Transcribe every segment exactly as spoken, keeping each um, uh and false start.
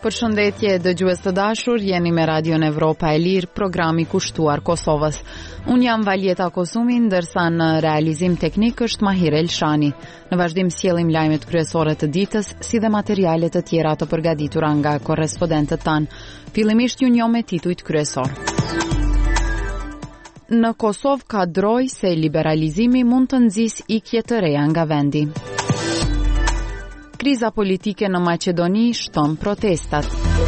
Përshëndetje dëgjues të dashur, jeni me Radion Evropa e Lirë, programi kushtuar Kosovës. Unë jam Valjeta Kosumi, ndërsa në realizim teknik është Mahir Elshani. Në vazhdim sjellim lajmet kryesore të ditës, si dhe materiale të tjera të përgatitura nga korrespondentët tanë. Fillimisht ju njoh me titujt kryesor. Në Kosovë ka droj se liberalizimi mund të nxjisë ikje të reja nga vendi. Kriza politike në Maqedoni shton protestat.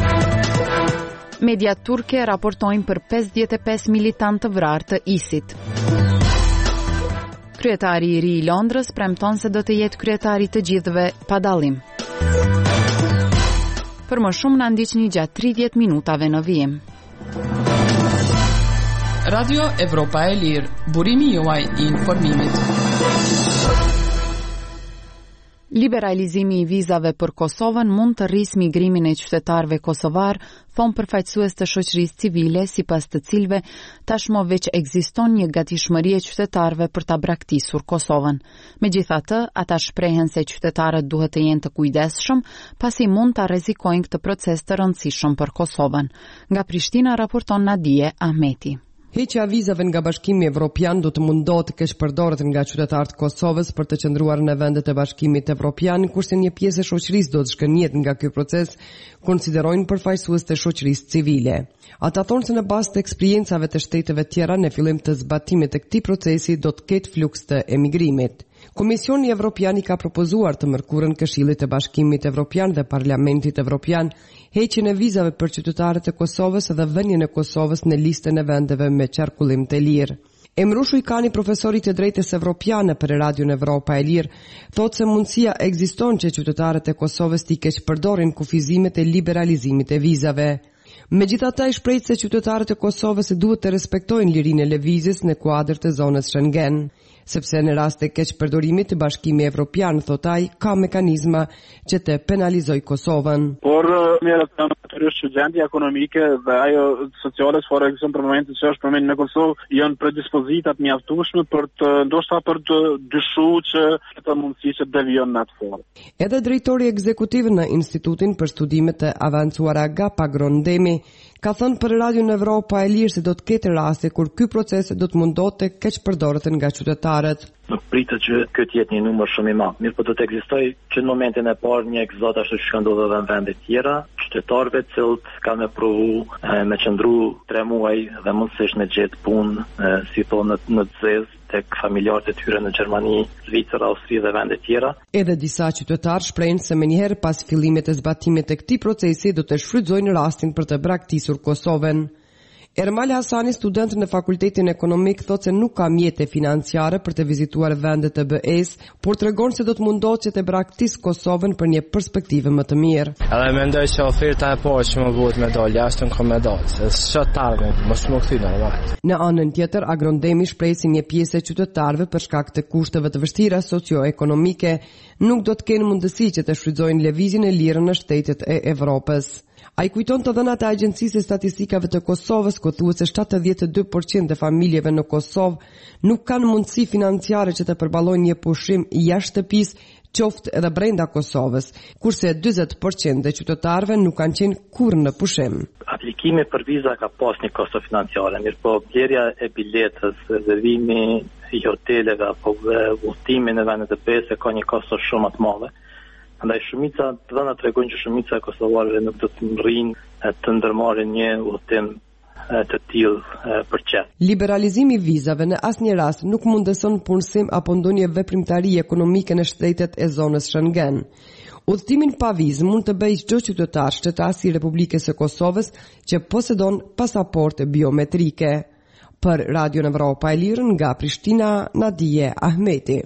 Mediat turke raportojnë për pesëdhjetë e pesë militantë të vrarë të isit. Kryetari i ri i Londrës premton se do të jetë kryetari të gjithëve pa dallim. Për më shumë na ndiqni gjatë tridhjetë minutave në vijim. Radio Evropa e Lirë, burimi juaj i informimit. Liberalizimi i vizave për Kosovën mund të rrisë migrimin e qytetarëve kosovar, thon përfaqësues të shoqërisë civile, sipas të cilëve tashmë veç ekziston një gatishmëri e qytetarëve për ta braktisur Kosovën. Megjithatë, ata shprehen se qytetarët duhet të jenë të kujdesshëm, pasi mund ta rrezikojnë këtë proces të rëndësishëm për Kosovën. Nga Prishtina raporton Nadije Ahmeti. Heqja vizave nga Bashkimi Evropian do të mundohet të kesh përdorët nga qytetarët e Kosovës për të qëndruar në vendet e Bashkimit Evropian, kurse një pjesë e shoqërisë do të shkënjet nga ky proces, konsiderojnë përfaqësues të shoqërisë civile. Ata thonë se në bazë të eksperiencave të shteteve tjera në fillim të zbatimit të këtij procesi do të ketë fluks të emigrimit. Komisioni Evropian i ka propozuar të mërkurën Këshillit të Bashkimit Evropian dhe Parlamentit Evropian heqjen e vizave për qytetarët e Kosovës dhe vënien e Kosovës në listën e vendeve me qarkullim të lirë. Emrushu Ikani, profesori të drejtës evropiane për Radion Evropa e Lirë, thotë se mundësia ekziston që qytetarët e Kosovës t'i keq përdorin kufizimet e liberalizimit e vizave. Megjithatë, ai shpreh se qytetarët e Kosovës duhet të respektojnë lirinë e lëvizjes në kuadër të zonës Schengen, sepse në rast të keq përdorimit të Bashkimi Evropian, thot ai, ka mekanizma që të penalizojë Kosovën. Por merret natyrisht që gjendja ekonomike dhe ajo sociale çfarë ekziston për momentin që është përmendur në Kosovë janë predispozita të mjaftueshme për të ndoshta për të dyshuar që këtë mundësi që devijon në atë formë. Edhe drejtori ekzekutiv në Institutin për Studime të Avancuara Gapa Grondemi ka thënë për Radion Evropa e Lirë se do të ketë raste kur ky proces do të mundohet të keq përdoret nga qytetarët. Nuk pritet që këtë jetë një numër shumë i madh. Mirë, po do të ekzistojë që në momentin e parë një egzot ashtu që ka ndodhur edhe në vende të tjera, qytetarëve të cilët kanë me provu me qëndru tre muaj dhe mundësisht me gjetë punë, si thonë në, në të zezë tek familjarët e tyre në Gjermani, Zvicër, Austri dhe vende tjera. Edhe disa qytetarë shprehin se menjëherë pas fillimit të zbatimit të këtij procesi do të shfrytëzojnë rastin për të braktisur Kosovën. Ermal Hasani, student në Fakultetin Ekonomik, thotë se nuk ka mjete financiare për të vizituar vendet të B E-s, por tregon se do të mundohet që të braktisë Kosovën për një perspektivë më të mirë. Edhe mendoj se oferta e parë që më bëhet me dal jashtë në komedal, se çfarë targë, mos më kthy normal. Në anën tjetër, Agrondemi shpreh se një pjesë e qytetarëve për shkak të kushteve të vështira socio-ekonomike nuk do të kenë mundësi që të shfrytëzojnë lëvizjen e lirë në shtetet e Evropës. Ai kujton të dhënat e Agjencisë së Statistikave të Kosovës, ku thuhet se shtatëdhjetë e dy përqind e familjeve në Kosovë nuk kanë mundësi financiare që të përballojnë një pushim jashtë shtëpisë, qoftë edhe brenda Kosovës, kurse dyzet përqind e qytetarëve nuk kanë qenë kurrë në pushim. Aplikimi për viza ka pas një kosto financiare, mirë po blerja e biletës, rezervimi i hoteleve apo udhtimi në vendet e B E-s ka një kosto shumë të madhe. Andaj shumica të dhëna tregojnë që shumica e kosovarëve nuk do të rrinë të ndërmarrin një udhtim të tillë për çet. Liberalizimi i vizave në asnjë rast nuk mundëson punësim apo ndonjë veprimtari ekonomike në shtetet e zonës Schengen. Udhtimin pa vizë mund të bëjë çdo qytetar shtetas i Republikës së Kosovës që posedon pasaportë biometrike. Për Radion Evropa e Lirë nga Prishtina, Nadije Ahmeti.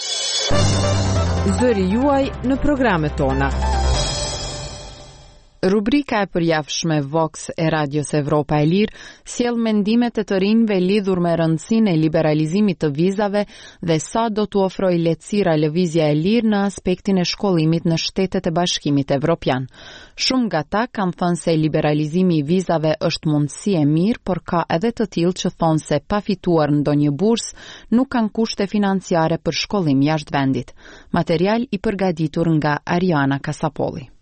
Zëri juaj në programet tona. Rubrika e përjavshme Vox e Radios Evropa e Lirë sjell mendimet e të rinjve lidhur me rëndësinë e liberalizimit të vizave dhe sa do t'u ofrojë lehtësira lëvizja e lirë në aspektin e shkollimit në shtetet e Bashkimit Evropian. Shumë nga ta kanë thënë se liberalizimi i vizave është mundësi e mirë, por ka edhe të tillë që thonë se pa fituar ndonjë bursë nuk kanë kushte financiare për shkollim jashtë vendit. Material i përgatitur nga Ariana Kasapolli.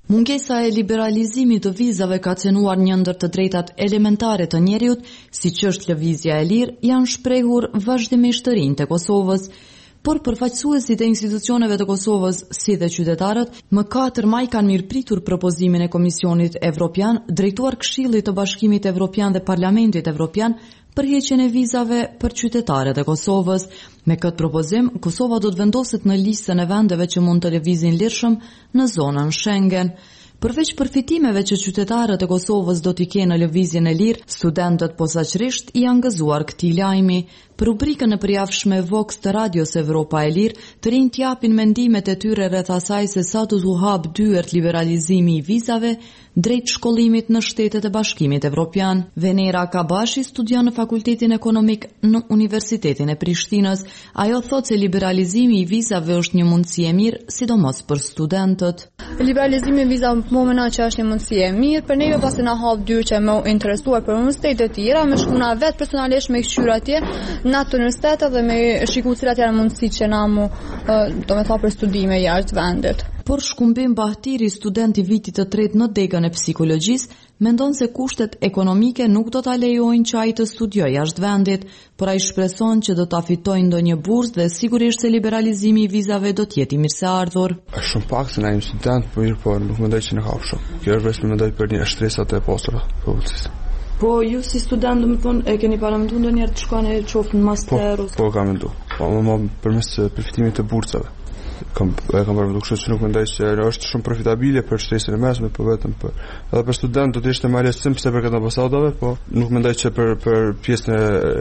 Mungesa e liberalizimit të vizave ka cenuar një ndër të drejtat elementare të njerëzit, siç është lëvizja e lirë, janë shprehur vazhdimisht të rinj të Kosovës. Por përfaqësuesit e institucioneve të Kosovës, si dhe qytetarët, më katër maj kanë mirëpritur propozimin e Komisionit Evropian, drejtuar Këshillit të Bashkimit Evropian dhe Parlamentit Evropian për heqjen e vizave për qytetarët e Kosovës. Me këtë propozim, Kosova do të vendoset në listën e vendeve që mund të lëvizin lirshëm në zonën Schengen. Përveç përfitimeve që qytetarët e Kosovës do t'i kenë në lëvizjen e lirë, studentët posaçërisht janë gëzuar këtij lajmi. Për rubrikën e përjavshme Vox të Radios Evropa e Lirë, të rinjt japin mendimet e tyre rreth asaj se sa do t'u hap dyert liberalizimi i vizave drejt shkollimit në Shtetet e Bashkimit Evropian. Venera Kabashi studion në Fakultetin Ekonomik në Universitetin e Prishtinës. Ajo thotë se liberalizimi i vizave është një mundësi e mirë, sidomos për studentët. Liberalizimi i vizave më menon që është një mundësi e mirë, për neve pasi na hap dyert që më interesuar për universitete të tjera, më shkuna vetë personalisht me këshyra atje në atë universitet dhe me shiku cilat janë mundësitë që na mu do me tha për studime jashtë vendit. Por Shkumbim Bahtiri, student i vitit të tretë në degën e psikologjisë, mendon se kushtet ekonomike nuk do ta lejojnë që ai të studiojë jashtë vendit, por ai shpreson që do ta fitojë ndonjë bursë dhe sigurisht se liberalizimi i vizave do të jetë i mirëseardhur. Është shumë pak se na jemi student, por mirë po nuk mendoj që ne ka shumë. Kjo është vetëm mendoj për një stresat e postura policisë. Po ju si student, do të thonë, e keni paramentuar ndonjëherë të shkoni qoftë në master ose? Po, po kam menduar. Po më përmes përfitimit të bursave. Kam e kam parë kështu që nuk mendoj se është shumë profitabile për shtresën e mesme, por vetëm për edhe për student do të ishte më lehtësim se për këtë ambasadave, po nuk mendoj që për për pjesën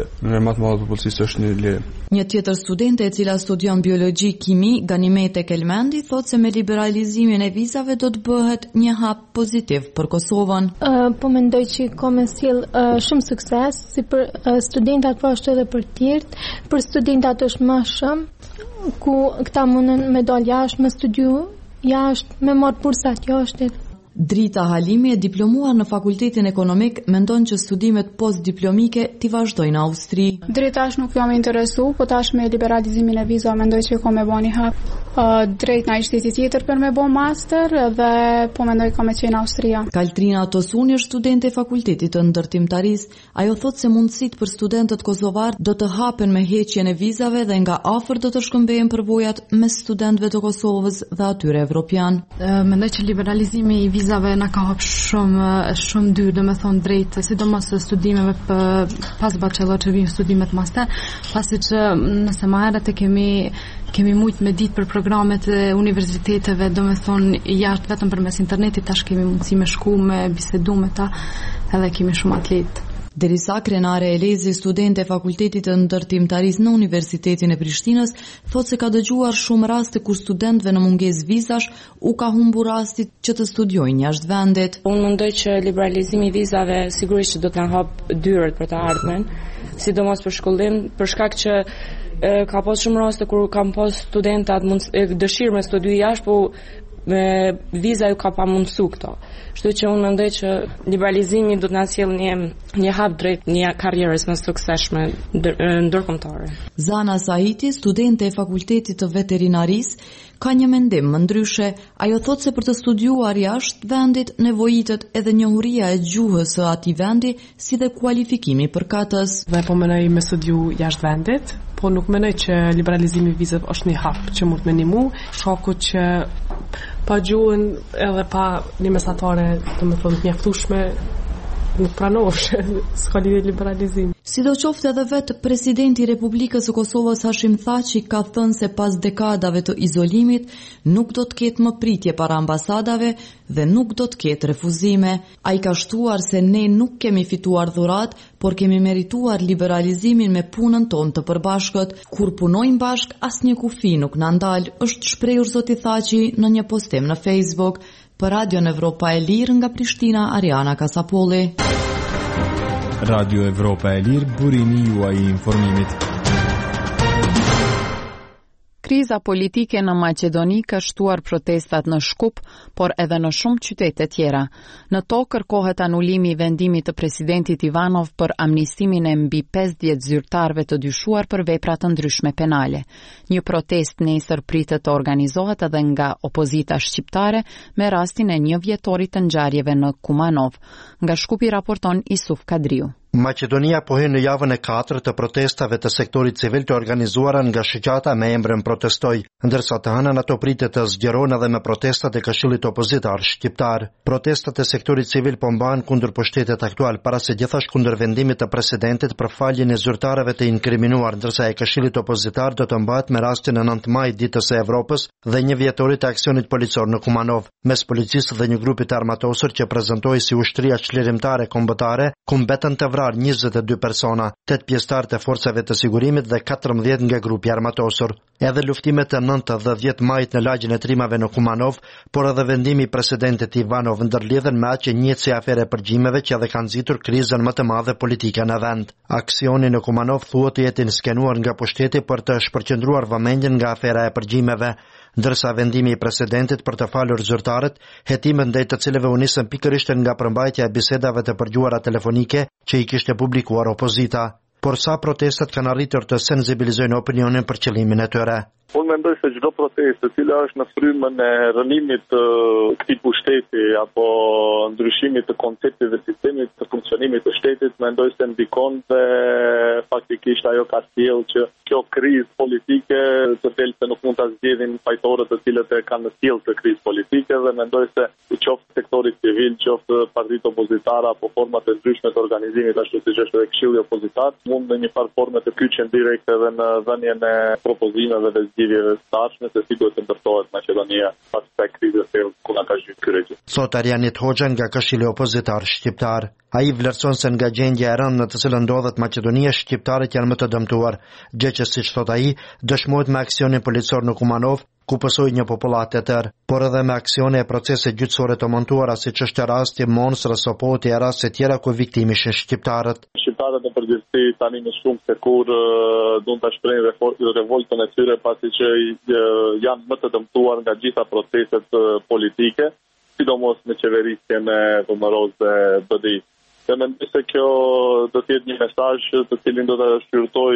e më të madhe të policisë është një lirë. Një tjetër studente e cila studion biologji kimi, Ganimete Kelmendi, thotë se me liberalizimin e vizave do të bëhet një hap pozitiv për Kosovën. Uh, po mendoj që ka me sjell uh, shumë sukses si për uh, studentat, po ashtu edhe për tjerët. Për studentat është më shumë, ku këta mundën me dal jashtë, me studiu jashtë, me marrë bursat jashtë. Drita Halimi, e diplomuar në Fakultetin Ekonomik, mendon që studimet postdiplomike t'i vazhdojnë në Austri. Drejt tash nuk jam interesu, po tash me liberalizimin e vizave mendoj që ka me bë një hap uh, drejt në shteti tjetër për me bë master dhe po mendoj ka me qenë Austria. Kaltrina Tosuni është studente e Fakultetit të Ndërtimtarisë. Ajo thotë se mundësitë për studentët kosovar do të hapen me heqjen e vizave dhe nga afër do të shkëmbehen përvojat mes studentëve të Kosovës dhe atyre evropian. Uh, mendoj që liberalizimi i vizave na ka hap shumë shumë dy, do të thonë drejt, sidomos studimeve për pas bachelor që vijnë studimet master, pasi që nëse më herët e kemi kemi mujt me ditë për programet e universiteteve, do të thonë jashtë vetëm përmes internetit, tash kemi mundësi me shku me bisedu me ta, edhe kemi shumë atletë. Derisa Krenare Elezi, studente e Fakultetit të Ndërtimtarisë në Universitetin e Prishtinës, thotë se ka dëgjuar shumë raste kur studentëve në mungesë vizash u ka humbur rasti që të studiojnë jashtë vendit. Unë mendoj që liberalizimi i vizave sigurisht që do të na hap dyert për të ardhmen, sidomos për shkollim, për shkak që e, ka pas shumë raste kur kanë pas studentat mund dëshirë me studiu jashtë, po me viza ju ka pa mundësu këto. Kështu që unë mendoj që liberalizimi do të na sjellë një një hap drejt një karrierës më suksesshme ndërkombëtare. Zana Sahiti, studente e Fakultetit të Veterinarisë, ka një mendim më ndryshe. Ajo thotë se për të studiuar jashtë vendit nevojitet edhe njohuria e gjuhës së atij vendi, si dhe kualifikimi përkatës. Dhe po mendoj me studiu jashtë vendit, po nuk mendoj që liberalizimi i vizave është një hap që mund të më ndihmu. Shoku që pa gjuhën edhe pa një mesatare, do të thonë, mjaftueshme, nuk pranosh s'ka lidhje liberalizim. Sidoqoftë edhe vetë presidenti i Republikës së Kosovës Hashim Thaçi ka thënë se pas dekadave të izolimit nuk do të ketë më pritje para ambasadave dhe nuk do të ketë refuzime. Ai ka shtuar se ne nuk kemi fituar dhurat, por kemi merituar liberalizimin me punën tonë të përbashkët. Kur punojmë bashk, asnjë kufi nuk na ndal, është shprehur zoti Thaçi në një postim në Facebook. Për Radio Evropa e Lirë nga Prishtina, Ariana Kasapolli. Radio Evropa e Lirë, burimi juaj i informimit. Kriza politike në Maqedoni ka shtuar protestat në Shkup, por edhe në shumë qytete tjera. Në to kërkohet anulimi i vendimit të presidentit Ivanov për amnistimin e mbi pesëdhjetë zyrtarëve të dyshuar për vepra të ndryshme penale. Një protest nesër pritet të organizohet edhe nga opozita shqiptare me rastin e një vjetorit të ngjarjeve në Kumanov. Nga Shkupi raporton Isuf Kadriu. Maqedonia po hyn në javën e katërt të protestave të sektorit civil të organizuara nga shoqata me emrin Protestoj, ndërsa të hënën ato pritet të zgjerohen edhe me protestat e Këshillit Opozitar Shqiptar. Protestat e sektorit civil po mbahen kundër pushtetit aktual, para se gjithashtu kundër vendimit të presidentit për faljen e zyrtarëve të inkriminuar, ndërsa e Këshillit Opozitar do të mbahet me rastin e nëntë maj, ditës e Evropës, dhe një vjetorit të aksionit policor në Kumanov, mes policisë dhe një grupi të armatosur që prezantohej si ushtria çlirimtare kombëtare, ku mbetën të njëzet e dy persona, tetë pjesëtar të forcave të sigurimit dhe katërmbëdhjetë nga grupi armatosur. Edhe luftimet e nëntë dhe dhjetë majit në lagjin e trimave në Kumanov, por edhe vendimi i presidentit Ivanov ndërlidhen me atë që njihet si afere e përgjimeve që edhe kanë nxitur krizën më të madhe politike në vend. Aksioni në Kumanov thuhet të jetë skenuar nga pushteti për të shpërqendruar vëmendjen nga afera e përgjimeve, ndërsa vendimi i presidentit për të falur zyrtarët, hetimet ndaj të cilëve u nisën pikërisht nga përmbajtja e bisedave të përgjuara telefonike që i kishte publikuar opozita. Por sa protestat kanë arritur të sensibilizojnë opinionin për qëllimin e tyre. Unë mendoj se çdo protestë e cila është në frymën e rënimit të këtij pushteti apo ndryshimit të konceptit dhe sistemit të funksionimit të shtetit, mendoj se ndikon dhe faktikisht ajo ka sjellë që kjo krizë politike të thelë se nuk mund ta zgjidhin fajtorët të cilët e kanë sjellë të krizë politike, dhe mendoj se qoftë sektori civil, qoftë partitë opozitare apo format e ndryshme të organizimit ashtu siç është edhe Këshilli Opozitar, mund në një farë forme të kyçen direkt edhe në dhënien e propozimeve dhe zgjidhjeve të tashme se si duhet të ndërtohet Maqedonia pas kësaj krize të ku na ka zhytur ky regjim. Thot Arjanit Hoxha nga Këshilli Opozitar Shqiptar. Ai vlerëson se nga gjendja e rëndë në të cilën ndodhet Maqedonia, shqiptarët janë më të dëmtuar, gjë që siç thot ai, dëshmohet me aksionin policor në Kumanov, ku pësoi një popullat e tërë, por edhe me aksione e procese gjyqësore të montuara, siç është rasti Mons, Sopoti e raste tjera ku viktimë ishin shqiptarët. Shqiptarët në përgjithësi tani më shumë se kur duan ta shprehin revoltën e tyre pasi që janë më të dëmtuar nga gjitha proceset politike, sidomos në qeverisjen e Vëmëroz B D I. Dhe mendoj se kjo do të jetë një mesazh të cilin do ta shqyrtoj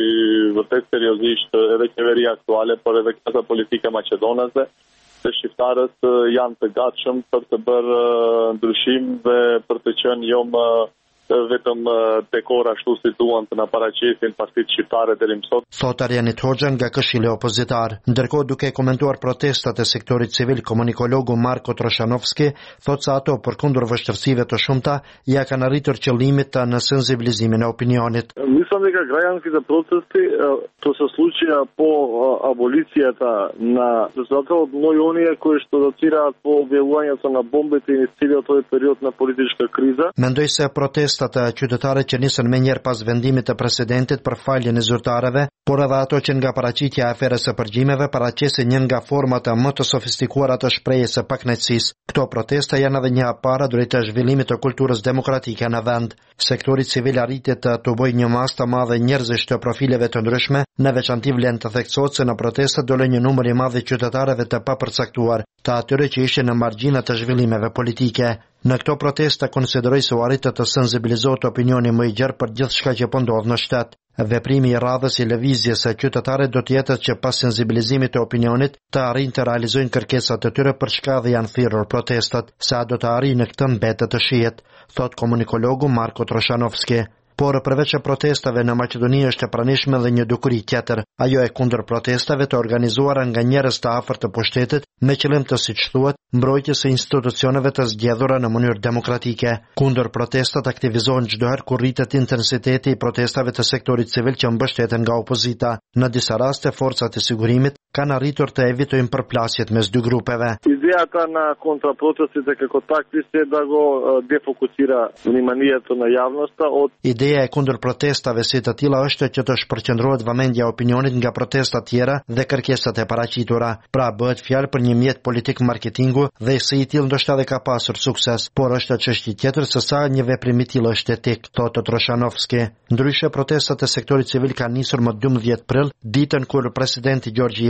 vërtet seriozisht edhe qeveria aktuale, por edhe klasa politike maqedonase, se shqiptarët janë të gatshëm për të bërë ndryshim dhe për të qenë jo më vetëm dekor ashtu si duan të na paraqesin partitë shqiptare deri më sot. Thot Arjanit Hoxha nga Këshilli Opozitar. Ndërkohë, duke komentuar protestat e sektorit civil, komunikologu Marko Troshanovski thot se ato përkundër vështirësive të shumta ja kanë arritur qëllimit në sensibilizimin e opinionit. Мислам дека граѓанските протести тоа се случија по аболицијата на затоа од многу оние кои што датираат по објавувањето на бомбите и целиот тој период на политичка криза. Mendoj se protestat e qytetarëve që nisën më njëherë pas vendimit të presidentit për faljen e zyrtarëve, por edhe ato që nga paraqitja e aferës së përgjimeve paraqesin një nga format më të sofistikuara të shprehjes së pakënaqësisë. Këto protesta janë edhe një hap para drejt zhvillimit të kulturës demokratike në vend. Sektori civil arritet të të bëjë një masë të madhe njerëzish të profileve të ndryshme, në veçanti vlen të theksohet se në protestat dole një numër i madh i qytetarëve të papërcaktuar, të atyre që ishin në margjina të zhvillimeve politike. Në këto protesta konsideroj se u arritet të sensibilizohet opinioni më i gjerë për gjithçka që po ndodh në shtet. Veprimi i radhës i lëvizjes së qytetarëve do të jetë që pas sensibilizimit të opinionit të arrijnë të realizojnë kërkesat e tyre për çka dhe janë thirrur protestat. Sa do të arrijnë në këtë mbetet të shihet, thot komunikologu Marko Troshanovski. Por përveç protestave në Maqedoni është e pranishme dhe një dukuri tjetër. Ajo e kundër protestave të organizuara nga njerëz të afërt të pushtetit me qëllim të, siç thuhet, mbrojtjes së institucioneve të zgjedhura në mënyrë demokratike. Kundër protestat aktivizohen çdo herë kur rritet intensiteti i protestave të sektorit civil që mbështeten nga opozita. Në disa raste forcat e sigurimit kanë arritur të evitojnë përplasjet mes dy grupeve. Идејата на контрапротестите како такви се да го дефокусира вниманието на јавноста од Ideja e kundër protestave si të tilla është që të shpërqendrohet vëmendja e opinionit nga protestat tjera dhe kërkesat e paraqitura. Pra bëhet fjalë për një mjet politik marketingu dhe si i tillë ndoshta edhe ka pasur sukses, por është çështje tjetër se sa një veprim i tillë është etik, thotë Troshanovski. Ndryshe, protestat e sektorit civil kanë nisur më dymbëdhjetë prill, ditën kur presidenti Gjorgji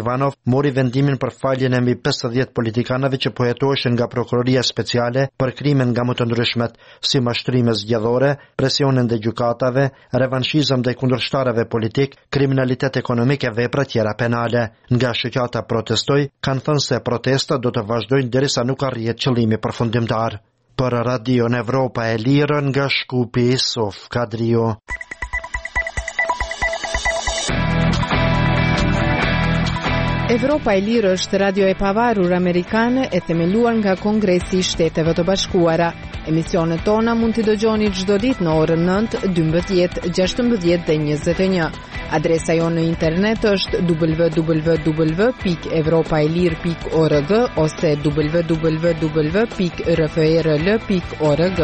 Ivanov mori vendimin për faljen e mbi pesëdhjetë politikanëve që po hetoheshin nga prokuroria speciale për krime nga më të ndryshmet, si mashtrime zgjedhore, presionin ndaj gjykatave, revanshizëm ndaj kundërshtarëve politik, kriminalitet ekonomik e vepra tjera penale. Nga shoqata protestoi, kanë thënë se protestat do të vazhdojnë derisa nuk arrihet qëllimi përfundimtar. Për Radio Evropa e Lirë nga Shkupi, Sof Kadrio. Evropa e Lirë është radio e pavarur amerikane e themeluar nga Kongresi i Shteteve të Bashkuara. Emisionet tona mund t'i dëgjoni çdo ditë në orën nëntë, dymbëdhjetë, gjashtëmbëdhjetë dhe njëzet e një. Adresa jonë në internet është w w w pikë evropaelir pikë org ose w w w pikë r f r l pikë org.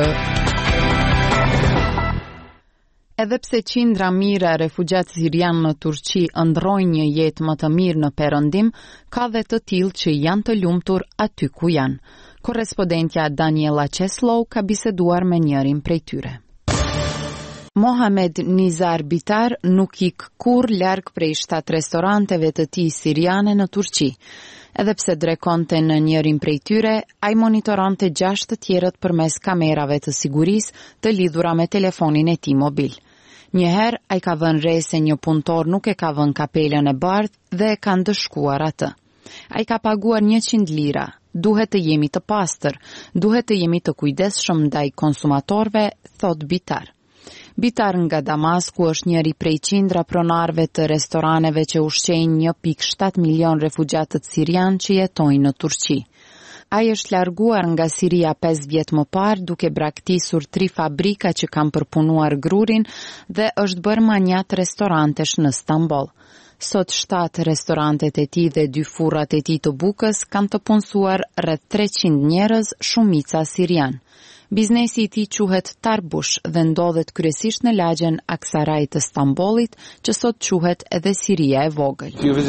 Edhe pse qindra mira refugjat sirian në Turqi ndrojnë një jetë më të mirë në Perëndim, ka dhe të tillë që janë të lumtur aty ku janë. Korrespondentja Daniela Çeslow ka biseduar me njërin prej tyre. Mohamed Nizar Bitar nuk ik kur larg prej shtat restoranteve të tij siriane në Turqi. Edhe pse drekonte në njërin prej tyre, ai monitoronte gjashtë të tjerët përmes kamerave të sigurisë të lidhura me telefonin e tij mobil. Njëherë ai ka vënë re se një punëtor nuk e ka vënë kapelën e bardhë dhe e ka ndëshkuar atë. Ai ka paguar njëqind lira. Duhet të jemi të pastër, duhet të jemi të kujdesshëm ndaj konsumatorëve, thot Bitar. Bitar nga Damasku është njëri prej qindra pronarëve të restoraneve që ushqejnë një pikë shtat milion refugjatët sirian që jetojnë në Turqi. Ai është larguar nga Siria pesë vjet më parë duke braktisur tri fabrika që kanë përpunuar grurin dhe është bërë manjat restorantesh në Stamboll. Sot shtat restorantet e tij dhe dy furrat e tij të bukës kanë të punësuar rreth treqind njerëz, shumica sirian. Biznesi i tij quhet Tarbush dhe ndodhet kryesisht në lagjen Aksaray të Stambollit, që sot quhet edhe Siria e vogël.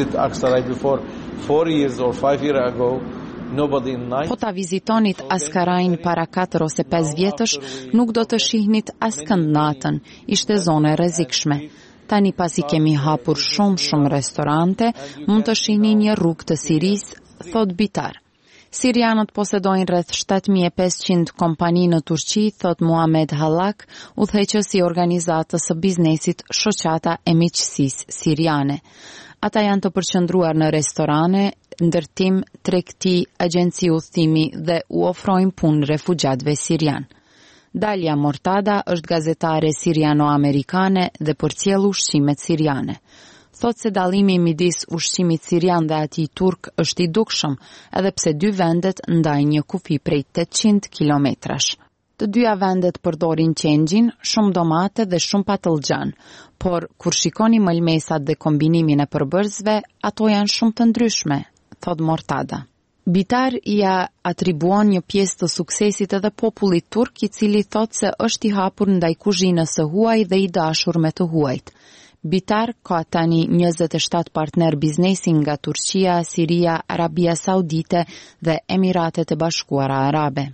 Po ta vizitonit Askarajin para katër ose pesë vjetësh, nuk do të shihnit askënd natën, ishte zonë e rrezikshme. Tani pasi kemi hapur shumë shumë restorante, mund të shihni një rrugë të Sirisë, thot Bitar. Sirianët posedojnë rreth shtatë mijë e pesëqind kompani në Turqi, thot Muhamed Hallak, udhëheqës i organizatës së biznesit Shoqata e Miqësisë Siriane. Ata janë të përqendruar në restorane, ndërtim, tregti, agjenci udhëtimi dhe u ofrojnë punë refugjatëve sirian. Dalia Mortada është gazetare siriano-amerikane dhe përcjell ushqimet siriane. Thot se dallimi midis ushqimit sirian dhe atij turk është i dukshëm, edhe pse dy vendet ndajnë një kufi prej tetëqind kilometrash. Të dyja vendet përdorin qengjin, shumë domate dhe shumë patëllxhan, por kur shikoni mëlmesat dhe kombinimin e përbërësve, ato janë shumë të ndryshme, thot Mortada. Bitar ia atribuon një pjesë të suksesit edhe popullit turk, i cili thot se është i hapur ndaj kuzhinës së huaj dhe i dashur me të huajt. Bitar ka tani njëzet e shtatë partner biznesi nga Turqia, Siria, Arabia Saudite dhe Emiratet e Bashkuara Arabe.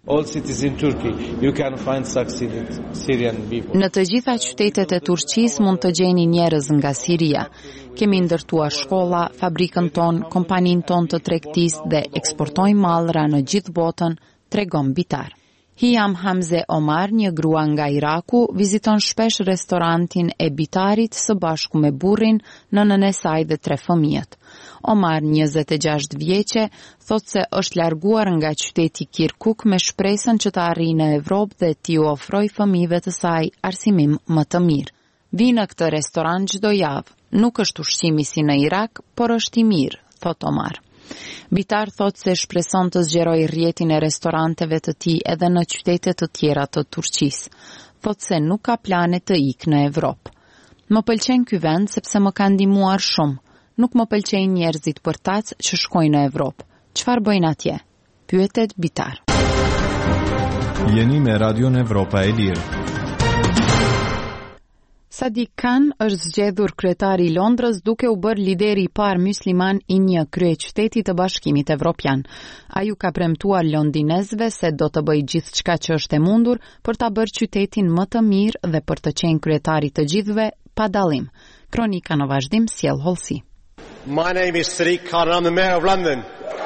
Në të gjitha qytetet e Turqisë mund të gjeni njerëz nga Siria. Kemi ndërtuar shkolla, fabrikën ton, kompanin ton të tregtisë dhe eksportojmë mallra në gjithë botën, tregon Bitar. Hiam Hamze Omar, një grua nga Iraku, viziton shpesh restorantin e Bitarit së bashku me burrin, nënën e saj dhe tre fëmijët. Omar, njëzet e gjashtë vjeçe, thot se është larguar nga qyteti Kirkuk me shpresën që të arrijë në Evropë dhe t'i ofroj fëmijëve të saj arsimim më të mirë. Vi në këtë restoran çdo javë. Nuk është ushqimi si në Irak, por është i mirë, thot Omar. Bitar thot se shpreson të zgjeroj rrjetin e restoranteve të tij edhe në qytete të tjera të Turqisë. Thot se nuk ka plane të ikë në Evropë. Më pëlqen ky vend sepse më ka ndihmuar shumë. Nuk më pëlqejnë njerëzit përtac që shkojnë në Evropë. Çfarë bëjnë atje? Pyetet Bitar. Jeni me Radion Evropa e Lirë. Sadiq Khan është zgjedhur kryetari i Londrës duke u bërë lideri i parë mysliman i një kryeqyteti të Bashkimit Evropian. Ai u ka premtuar londinezëve se do të bëjë gjithçka që është e mundur për ta bërë qytetin më të mirë dhe për të qenë kryetari të gjithëve pa dallim. Kronika në vazhdim sjell hollësi. My name is Sadiq Khan and I'm the Mayor of London.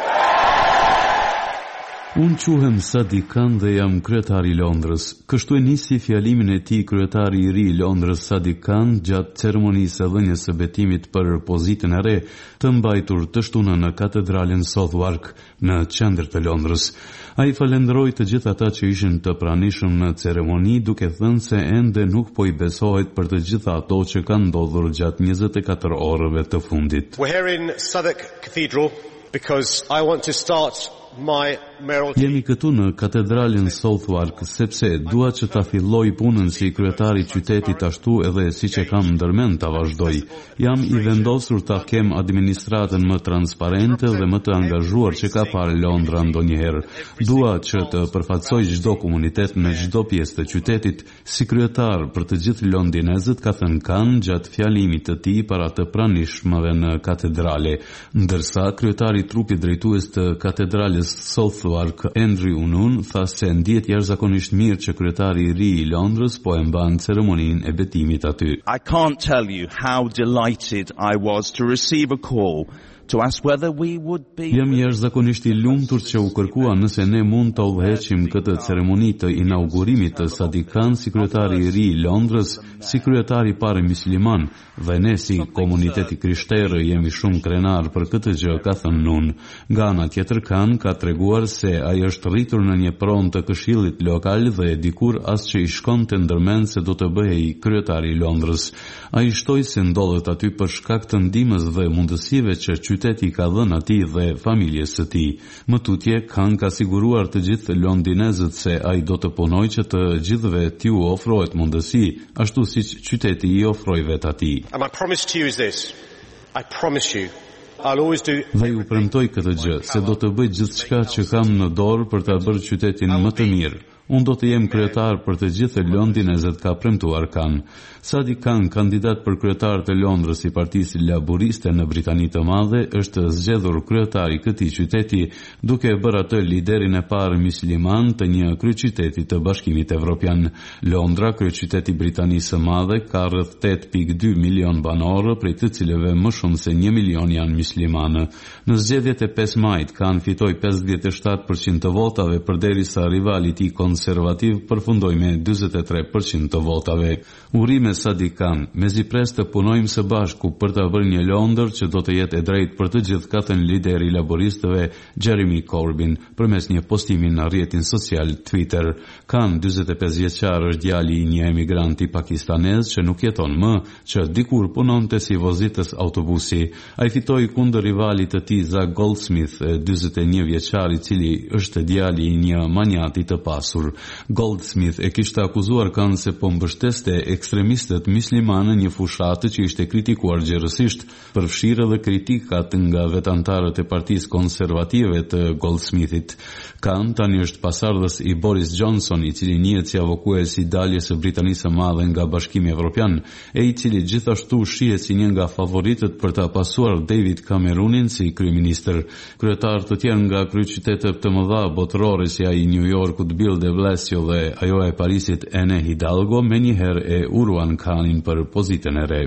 Unë quhem Sadiq Khan dhe jam kryetari i Londrës. Kështu e nisi fjalimin e tij kryetari i ri i Londrës Sadiq Khan gjatë ceremonisë së dhënies së betimit për pozitën e re të mbajtur të shtunën në katedralen Southwark në qendër të Londrës. Ai falenderoi të gjithë ata që ishin të pranishëm në ceremoni, duke thënë se ende nuk po i besohet për të gjitha ato që kanë ndodhur gjatë njëzet e katër orëve të fundit. We're here in Southwark Cathedral because I want to start my Jemi këtu në katedralin Southwark sepse dua që ta filloj punën si kryetari i qytetit ashtu edhe siç e kam ndërmend ta vazhdoj. Jam i vendosur ta kem administratën më transparente dhe më të angazhuar që ka parë Londra ndonjëherë. Dua që të përfaqësoj çdo komunitet në çdo pjesë të qytetit si kryetar për të gjithë londinezët, ka thënë Khan gjatë fjalimit të tij para të pranishmëve në katedrale, ndërsa kryetari i trupit drejtues të katedrales Southwark Andrew Unun tha se ndihet jashtëzakonisht mirë që kryetari i ri i Londrës po e mban ceremoninë e betimit aty. I can't tell you how delighted I was to receive a call to ask whether we would be Jam jashtëzakonisht i lumtur që u kërkua nëse ne mund të udhëheqim këtë ceremoni të inaugurimit të Sadiq Khan si kryetari i ri i Londrës, si kryetari i parë musliman, dhe ne si komuniteti krishterë jemi shumë krenar për këtë gjë, ka thënë Nun. Nga ana tjetër Khan ka treguar se ai është rritur në një pronë të këshillit lokal dhe dikur as që i shkonte ndërmend se do të bëhej kryetari i Londrës. Ai shtoi se ndodhet aty për shkak të ndihmës dhe mundësive që qyteti ka dhënë atij dhe familjes së tij. Më tutje Khan ka siguruar të gjithë londinezët se ai do të punojë që të gjithëve t'ju ofrohet mundësi, ashtu siç qyteti i ofroi vet atij. And my promise to you is this. I promise you I'll always do Dhe ju premtoj këtë gjë, se do të bëj gjithçka që kam në dorë për ta bërë qytetin më të mirë. Unë do të jem kryetar për të gjithë londinezët, ka premtuar Khan. Sadiq Khan, kandidat për kryetar të Londrës i Partisë Laburiste në Britani të Madhe, është zgjedhur kryetar i këtij qyteti, duke e bërë atë liderin e parë musliman të një kryeqyteti të Bashkimit Evropian. Londra, kryeqyteti i Britanisë së Madhe, ka rreth tetë pikë dy milion banorë, prej të cilëve më shumë se një milion janë muslimanë. Në zgjedhjet e pesë majit, Khan fitoi pesëdhjetë e shtatë përqind të votave, përderisa rivali i tij konservativ përfundoi me dyzet e tre përqind të votave. Urime Sadiq Khan, mezi pres të punojmë së bashku për të bërë një Londër që do të jetë e drejtë për të gjithë, ka thënë lideri i laboristëve Jeremy Corbyn përmes një postimi në rrjetin social Twitter. Khan, dyzet e pesë vjeçar, është djali i një emigranti pakistanez që nuk jeton më, që dikur punonte si vozitës autobusi. Ai fitoi kundër rivalit të tij Zak Goldsmith, dyzet e një vjeçar, i cili është djali i një manjati të pasur. Goldsmith e kishte akuzuar Khan se po mbështeste ekstremistët muslimanë, një fushatë që ishte kritikuar gjerësisht, përfshirë edhe kritikat nga vetantarët e Partisë Konservative të Goldsmithit. Khan tani është pasardhës i Boris Johnson, i cili njihet si avokues i daljes së Britanisë së Madhe nga Bashkimi Evropian, e i cili gjithashtu shihet si një nga favoritët për ta pasuar David Cameronin si kryeministër. Kryetar të tjerë nga kryeqytetet të mëdha botërore si ai i New Yorkut Bill de Blasio dhe ajo e Parisit Anne Hidalgo menjëherë e uruan Khanin për pozitën e re.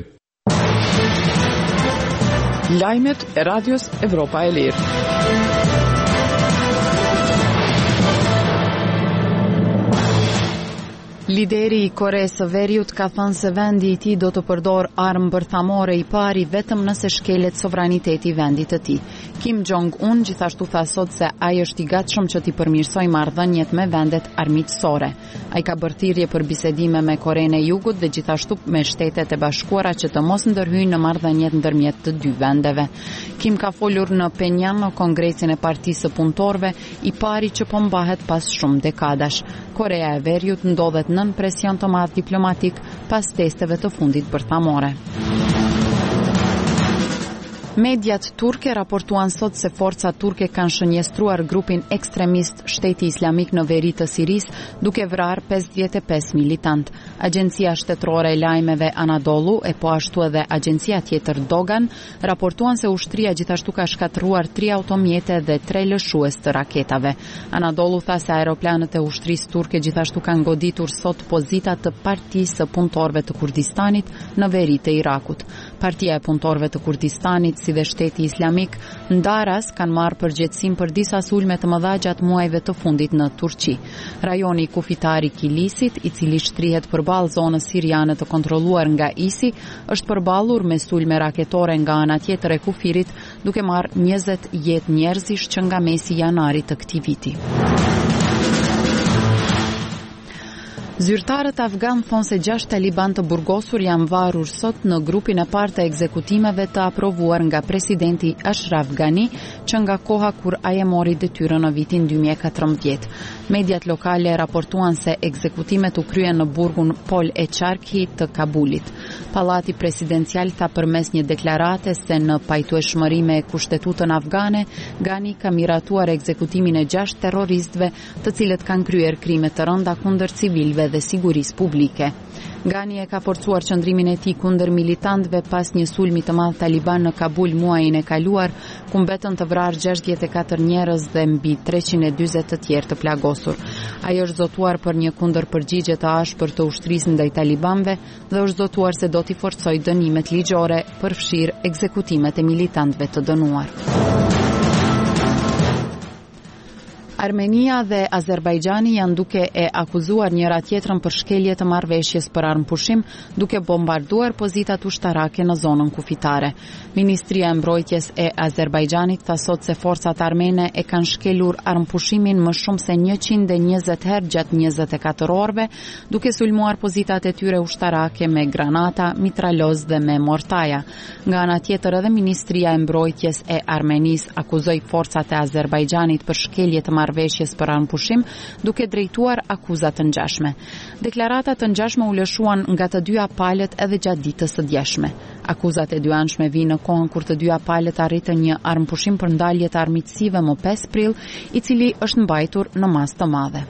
Lajmet e Radios Evropa e Lirë. Lideri i Koresë së Veriut ka thënë se vendi i tij do të përdor armë bërthamore i pari vetëm nëse shkelet sovraniteti i vendit të tij. Kim Jong-un gjithashtu tha sot se ai është i gatshëm që t'i përmirësojë marrëdhëniet me vendet armiqësore. Ai ka bërë thirrje për bisedime me Korenë e Jugut dhe gjithashtu me Shtetet e Bashkuara që të mos ndërhyjnë në marrëdhëniet ndërmjet të dy vendeve. Kim ka folur në Penjan në Kongresin e Partisë së Punëtorëve, i pari që po mbahet pas shumë dekadash. Korea e Veriut ndodhet nën presion të madh diplomatik pas testeve të fundit bërthamore. Mediat turke raportuan sot se forcat turke kanë shënjestruar grupin ekstremist Shteti Islamik në veri të Sirisë, duke vrarë pesëdhjetë e pesë militant. Agjencia shtetërore e lajmeve Anadolu e po ashtu edhe agjencia tjetër Dogan raportuan se ushtria gjithashtu ka shkatëruar tri automjete dhe tre lëshues të raketave. Anadolu tha se aeroplanët e ushtrisë turke gjithashtu kanë goditur sot pozita të Partisë së Punëtorëve të Kurdistanit në veri të Irakut. Partia e punëtorëve të Kurdistanit, si dhe Shteti Islamik, ndaras kanë marrë përgjegjësinë për disa sulme të mëdha gjatë muajve të fundit në Turqi. Rajoni kufitari Kilisit, i cili shtrihet përballë zonës siriane të kontrolluar nga I S I, është përballur me sulme raketore nga ana tjetër e kufirit, duke marrë njëzet jetë njerëzish që nga mesi janarit të këtij viti. Zyrtarët afgan thonë se gjashtë taliban të burgosur janë varur sot në grupin e parë të ekzekutimeve të aprovuar nga presidenti Ashraf Ghani, që nga koha kur ai e mori detyrën në vitin dy mijë e katërmbëdhjetë. Mediat lokale raportuan se ekzekutimet u kryen në burgun Pol e Qarki të Kabulit. Pallati presidencial tha përmes një deklarate se në pajtueshmëri me kushtetutën afgane, Ghani ka miratuar ekzekutimin e gjashtë terroristëve, të cilët kanë kryer krime të rënda kundër civilëve dhe sigurisë publike. Ghani e ka forcuar qëndrimin e tij kundër militantëve pas një sulmi të madh taliban në Kabul muajin e kaluar, ku mbetën të vrarë gjashtëdhjetë e katër njerëz dhe mbi treqind e dyzet të tjerë të plagosur. Ai është zotuar për një kundërpërgjigje të ashpër të ushtrisë ndaj talibanëve dhe është zotuar se do t'i forcojë dënimet ligjore, përfshirë ekzekutimet e militantëve të dënuar. Armenia dhe Azerbajxhani janë duke e akuzuar njëra tjetrën për shkelje të marrëveshjes për armëpushim, duke bombarduar pozitat ushtarake në zonën kufitare. Ministria e Mbrojtjes e Azerbajxhanit tha sot se forcat armene e kanë shkelur armëpushimin më shumë se njëqind e njëzet herë gjatë njëzet e katër orëve, duke sulmuar pozitat e tyre ushtarake me granata, mitraloz dhe me mortaja. Nga ana tjetër, edhe Ministria e Mbrojtjes e Armenisë akuzoi forcat e Azerbajxhanit për shkelje të marrëveshjes për armëpushim, duke drejtuar akuzat të ngjashme. Deklaratat të ngjashme u lëshuan nga të dyja palët edhe gjatë ditës së djeshme. Akuzat e dy anshme vinë në kohën kur të dyja palët arritën një armëpushim për ndalje të armiqësive më pesë prill, i cili është mbajtur në masë të madhe.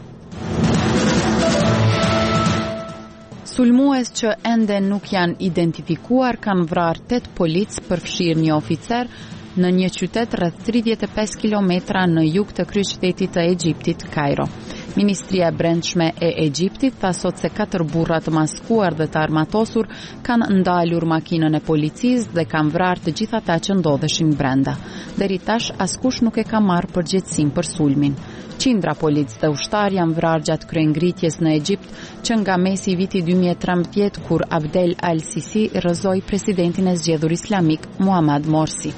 Sulmues që ende nuk janë identifikuar kanë vrarë tetë polic, përfshirë një oficer, në një qytet rreth tridhjetë e pesë kilometra në jug të kryeqytetit të Egjiptit, Kairo. Ministria e Brendshme e Egjiptit tha sot se katër burra të maskuar dhe të armatosur kanë ndalur makinën e policisë dhe kanë vrarë të gjithë ata që ndodheshin brenda. Deri tash askush nuk e ka marrë përgjegjësinë për sulmin. Qindra policë dhe ushtar janë vrarë gjatë kryengritjes në Egjipt, që nga mesi i vitit dy mijë e trembëdhjetë, kur Abdel al-Sisi rrëzoi presidentin e zgjedhur islamik Muhammad Morsi.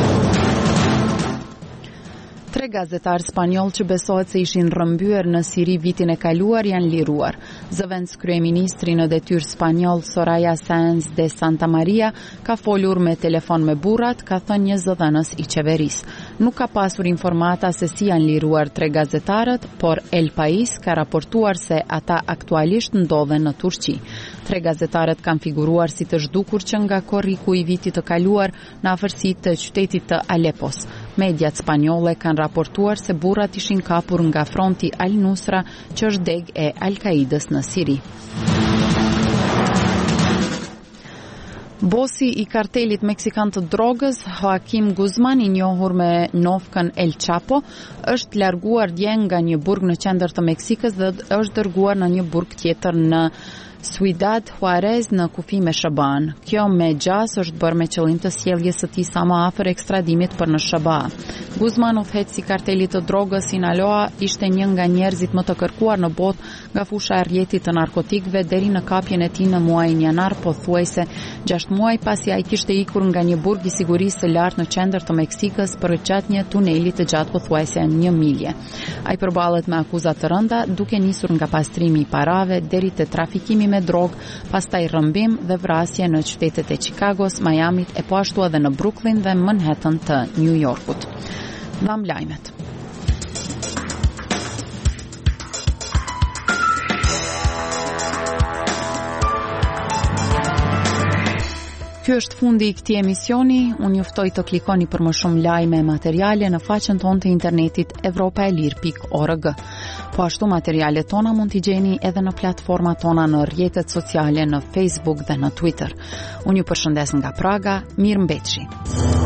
Tre gazetarë spanjoll që besohet se ishin rrëmbyer në Siri vitin e kaluar janë liruar. Zëvendës kryeministri në detyrë spanjoll Soraya Sáenz de Santa Maria ka folur me telefon me burrat, ka thënë një zëdhënës i qeverisë. Nuk ka pasur informata se si janë liruar tre gazetarët, por El País ka raportuar se ata aktualisht ndodhen në Turqi. Tre gazetarët kanë figuruar si të zhdukur që nga korriku i vitit të kaluar në afërsi të qytetit të Alepos. Mediat spanjolle kanë raportuar se burrat ishin kapur nga fronti Al-Nusra, që është deg e Al-Qaidës në Siri. Bosi i kartelit meksikan të drogës, Joaquim Guzman, i njohur me novkën El Chapo, është larguar dje nga një burg në qendër të Meksikës dhe është dërguar në një burg tjetër në Ciudad Juarez në kufi me Shaban. Kjo me gjas është bërë me qëllim të sjelljes së tij sa më afër ekstradimit për në Shaba. Guzman, udhëheqësi i kartelit të drogës Sinaloa, ishte një nga njerëzit më të kërkuar në botë nga fusha e rrjetit të narkotikëve deri në kapjen e tij në muajin janar, pothuajse gjashtë muaj pasi ai kishte ikur nga një burg i sigurisë së lartë në qendër të Meksikës për gjatë një tuneli të gjatë pothuajse një milje. Ai përballet me akuza të rënda, duke nisur nga pastrimi i parave deri te trafikimi me drogë, pastaj rrëmbim dhe vrasje në qytetet e Chicagos, Miamit e po ashtu edhe në Brooklyn dhe Manhattan të New Yorkut. Dham lajmet. Ky është fundi i këtij emisioni. Unë juftoj të klikoni për më shumë lajme e materiale në faqen tonë të internetit evropaelir pikë org. Po ashtu materialet tona mund t'i gjeni edhe në platformat tona në rrjetet sociale, në Facebook dhe në Twitter. Unë ju përshëndes nga Praga, mirëmbëjtje.